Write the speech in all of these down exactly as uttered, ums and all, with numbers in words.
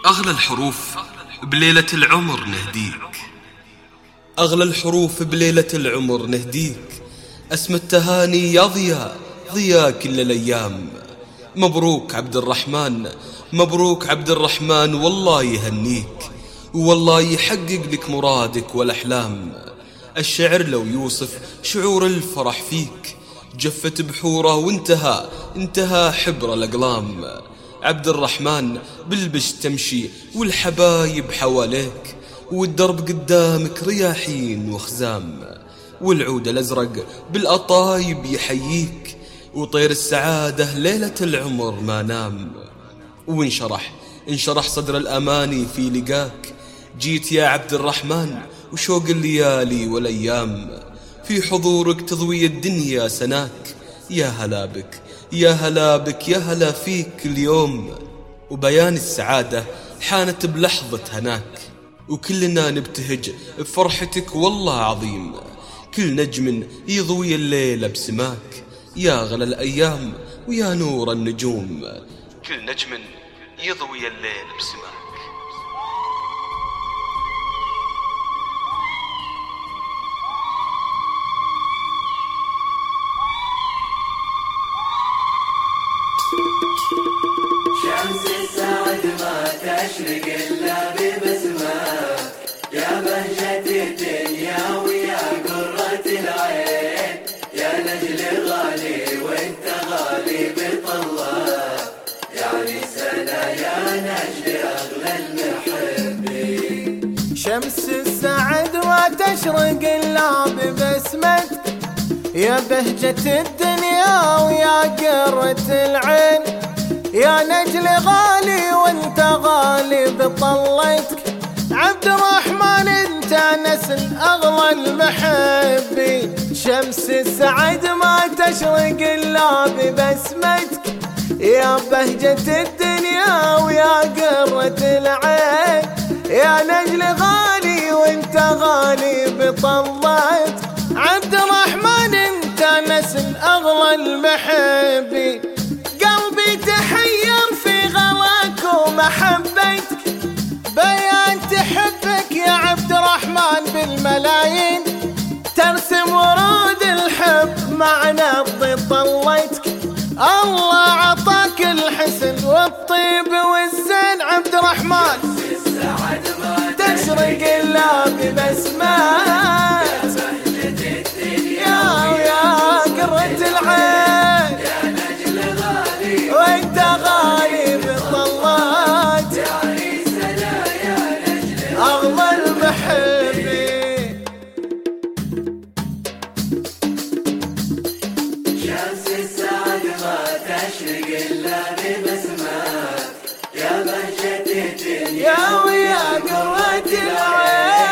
أغلى الحروف بليلة العمر نهديك، أغلى الحروف بليلة العمر نهديك. اسم التهاني يا ضياء، ضياء كل الأيام. مبروك عبد الرحمن، مبروك عبد الرحمن، والله يهنيك والله يحقق لك مرادك والأحلام. الشعر لو يوصف شعور الفرح فيك، جفت بحوره وانتهى انتهى حبر الأقلام. عبد الرحمن بالبش تمشي والحبايب حواليك، والدرب قدامك رياحين وخزام، والعود الأزرق بالأطايب يحييك، وطير السعادة ليلة العمر ما نام. وانشرح انشرح صدر الأماني في لقاك، جيت يا عبد الرحمن وشوق الليالي والأيام، في حضورك تضوي الدنيا سناك. يا هلا بك يا هلا بك يا هلا فيك اليوم، وبيان السعادة حانت بلحظة هناك، وكلنا نبتهج بفرحتك والله عظيم. كل نجم يضوي الليل بسماك، يا غلا الأيام ويا نور النجوم. كل نجم يضوي الليل بسماك. شمس السعد ما تشرق إلا ببسمك، يا بهجة الدنيا ويا قرة العين، يا نجل غالي وانت غالي بطلك، يعني سنة يا نجل أغلى المحبين. شمس السعد ما تشرق إلا ببسمتك، يا بهجة الدنيا ويا قرة العين، يا نجل غالي وانت غالي بطلتك. عبد الرحمن انت نسل اغلى المحبين. شمس السعد ما تشرق الا ببسمتك، يا بهجة الدنيا ويا قرة العين، يا نجل غالي وانت غالي بطلتك. عبد الرحمن انت نسل اغلى المحبين. قلبي تحير في غلاك ومحبتك، بيان تحبك يا عبد الرحمن بالملايين، ترسم ورود الحب مع نبض طلتك. الله عطاك الحسن والطيب والزين عبد الرحمن، تشرق الا ببسمات، يا ويا قرة العين، وانت غالي بطلات، اغلى المحبين. شمس السعد ما تشرق إلا ببسمك، يا بهجة الدنيا يا ويا قرة العين،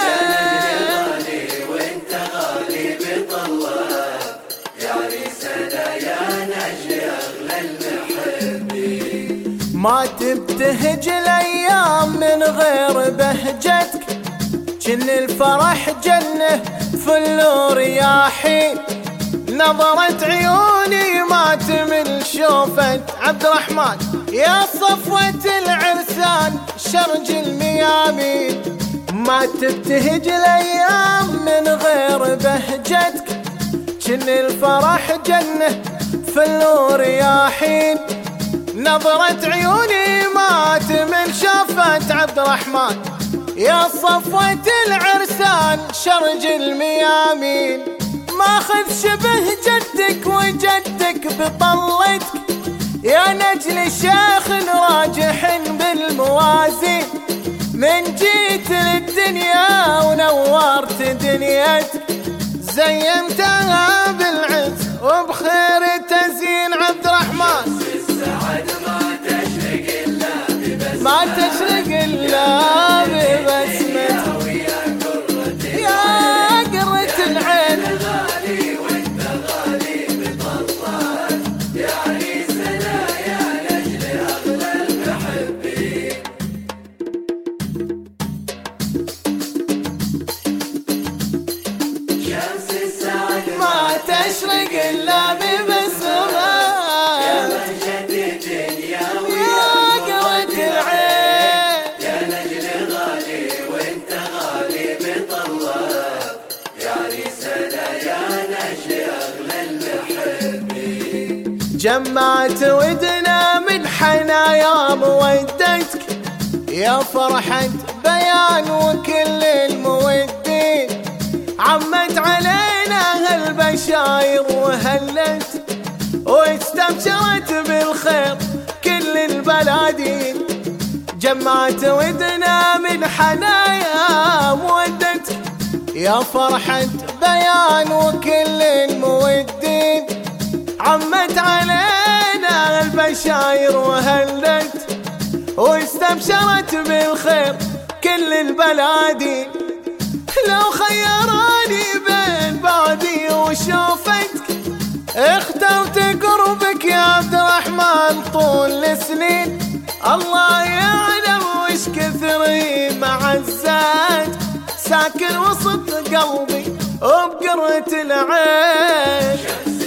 وانت غالي بطلك، يعني سنة يا نجل أغلى المحبين. ما تبتهج الايام من غير بهجتك، جن الفرح جنه فل رياحين، نظرت عيوني ما تمل شوفت عبد الرحمن، يا صفوة العرسان شرج الميامين. ما تبتهج الايام من غير بهجتك، جن الفرح جنه فل رياحين، نظرت عيوني ما تمل شوفت عبد الرحمن، يا صفوة العرسان شرج الميامين. ماخذ شبه جدك وجدك بطلتك، يا نجل شيخ راجح بالموازين، من جيت للدنيا ونورت دنيتك، زينتها بالعز وبخير تزيين عبد الرحمن. ما تشرق إلا ببسمتك، يا قرة العين، وانت غالي بطلك، يعني سنة يا نجل أغلى المحبين. شمس السعد ما تشرق إلا ببسمتك، يا بهجة الدنيا يا قرة العين، جمعت ودنا من حنايا مودتك يا فرحة بيان وكل المودين، عمت علينا هالبشاير وهلت واستبشرت بالخير كل البلادين. جمعت ودنا من حنايا مودتك يا فرحة بيان وكل المودين، عمت علينا البشاير وهلت واستبشرت بالخير كل البلادين. لو خيراني بين بعدي وشوفتك اخترت قربك يا عبد الرحمن طول السنين. الله يعلم وش كثري معزات ساكن وسط قلبي وبقرة العين.